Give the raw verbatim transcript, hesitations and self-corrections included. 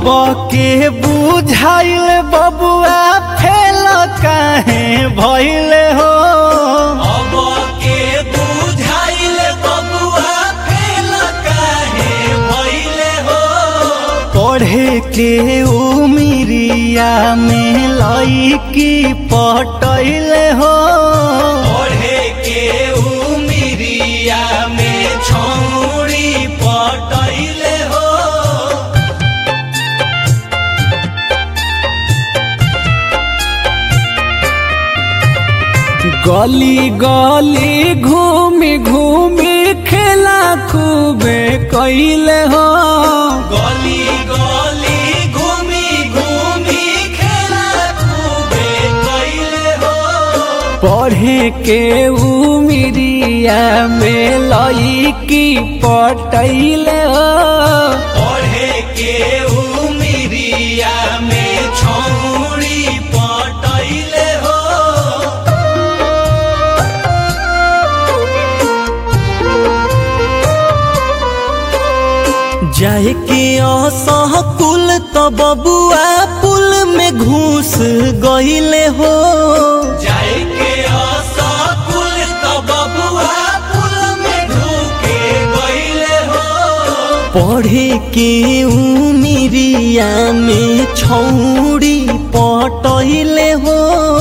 अब के बुझाइल बबुआ फेल काहे भइले हो। अब के बुझाइल बबुआ फेल काहे भइले हो। पढ़े के उमिरिया में लईकी पटैले हो। पढ़े के उमिरिया में छौरी पटैले हो। गली गली घूमी घूमी खेला खूबे कैले हो। गली गली घूमी घूमी खेला खूबे कैले हो। पढ़े के उमिरिया में लईकी पटैले हो। पढ़े के उमिरिया में छौरी पटैले हो। जाए के असहकुल तो बबुआ पुल में घुस गईले हो। जाए के असकुल तो बबुआ पुल में ढूके गईले हो। पढ़े के उमिरिया में छौरी पटैले हो।